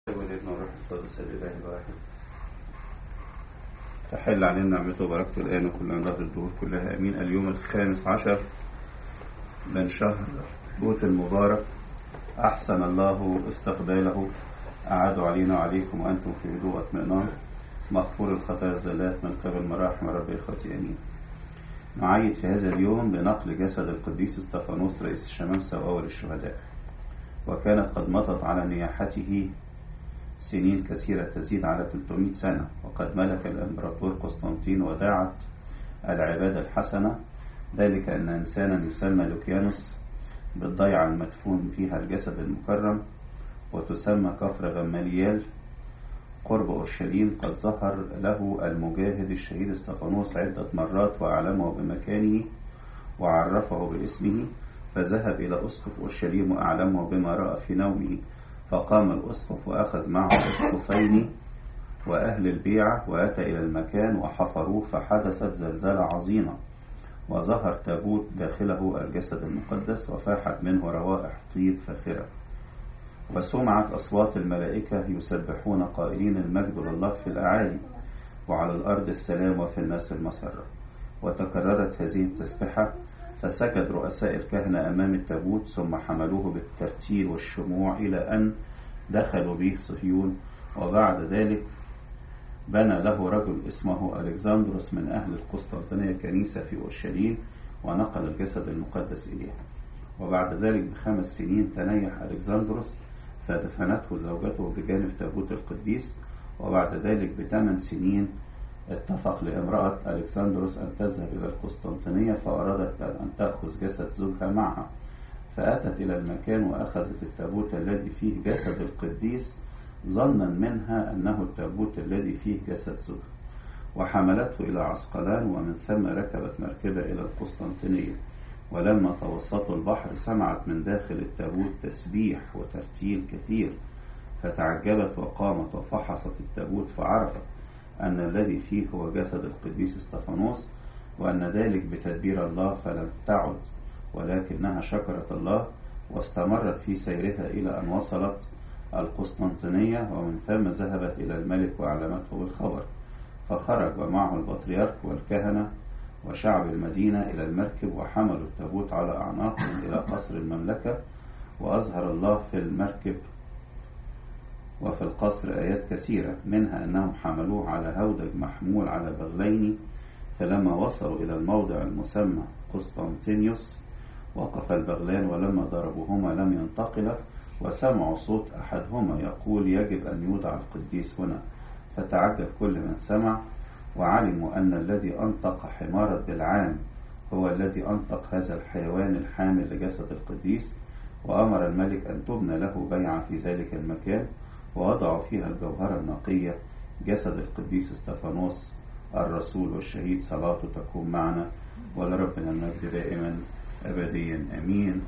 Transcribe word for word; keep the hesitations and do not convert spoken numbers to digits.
والابن والروح القدس الإله الواحد. تحل علينا نعمته وبركته الآن وكل عن ظهر الدهور كلها آمين. اليوم الخامس عشر من شهر لوط المبارك، أحسن الله استقباله، أعادوا علينا وعليكم وأنتم في هدوء واطمئنان، مغفور الخطايا الزلات من قبل مراحم رب الخطي آمين. نعيد في هذا اليوم بنقل جسد القديس استفانوس رئيس الشمامسة وأول الشهداء، وكانت قد مضت على نياحته سنين كثيرة تزيد على ثلاثمائة سنة، وقد ملك الإمبراطور قسطنطين وداعت العبادة الحسنة، ذلك أن إنسانا يسمى لوكيانوس بالضيعة المدفون فيها الجسد المكرم، وتسمى كفر غماليال قرب أورشليم، قد ظهر له المجاهد الشهيد استفانوس عدة مرات وأعلمه بمكانه وعرفه باسمه، فذهب إلى أسقف أورشليم وأعلمه بما رأى في نومه، فقام الأسقف وأخذ معه أسقفين وأهل البيعة وأتى إلى المكان وحفروه، فحدثت زلزلة عظيمة، وظهر تابوت داخله الجسد المقدس، وفاحت منه روائح طيب فاخرة، وسمعت أصوات الملائكة يسبحون قائلين المجد لله في الأعالي، وعلى الأرض السلام وفي الناس المسرة. وتكررت هذه التسبحة، فسجد رؤساء الكهنة أمام التابوت، ثم حملوه بالترتيل والشموع إلى أن دخلوا به صهيون. وبعد ذلك بنى له رجل اسمه ألكسندروس من أهل القسطنطينية كنيسة في أورشليم، ونقل الجسد المقدس إليها. وبعد ذلك بخمس سنين تنيح ألكسندروس، فدفنته زوجته بجانب تابوت القديس. وبعد ذلك بثمان سنين اتفق لامرأة ألكسندروس أن تذهب إلى القسطنطينية، فأرادت أن تأخذ جسد زوجها معها، فأتت إلى المكان وأخذت التابوت الذي فيه جسد القديس، ظنا منها أنه التابوت الذي فيه جسد زوجها، وحملته إلى عسقلان، ومن ثم ركبت مركبة إلى القسطنطينية. ولما توسطوا البحر سمعت من داخل التابوت تسبيح وترتيل كثير، فتعجبت وقامت وفحصت التابوت، فعرفت أن الذي فيه هو جسد القديس استفانوس، وأن ذلك بتدبير الله، فلم تعد ولكنها شكرت الله، واستمرت في سيرها إلى أن وصلت القسطنطينية، ومن ثم ذهبت إلى الملك وأعلمته بالخبر، فخرج ومعه البطريرك والكهنة وشعب المدينة إلى المركب، وحملوا التابوت على أعناقهم إلى قصر المملكة. وأظهر الله في المركب وفي القصر آيات كثيرة، منها أنهم حملوه على هودج محمول على بغلين، فلما وصلوا إلى الموضع المسمى قسطنطينيوس وقف البغلان، ولما ضربوهما لم ينتقلا، وسمعوا صوت أحدهما يقول يجب أن يوضع القديس هنا، فتعجب كل من سمع، وعلموا أن الذي أنطق حمارة بالعام هو الذي أنطق هذا الحيوان الحامل لجسد القديس. وأمر الملك أن تبنى له بيعة في ذلك المكان، ووضعوا فيها الجوهرة النقية جسد القديس استفانوس الرسول والشهيد. صلاته تكون معنا، ولربنا المجد دائما أبديا آمين.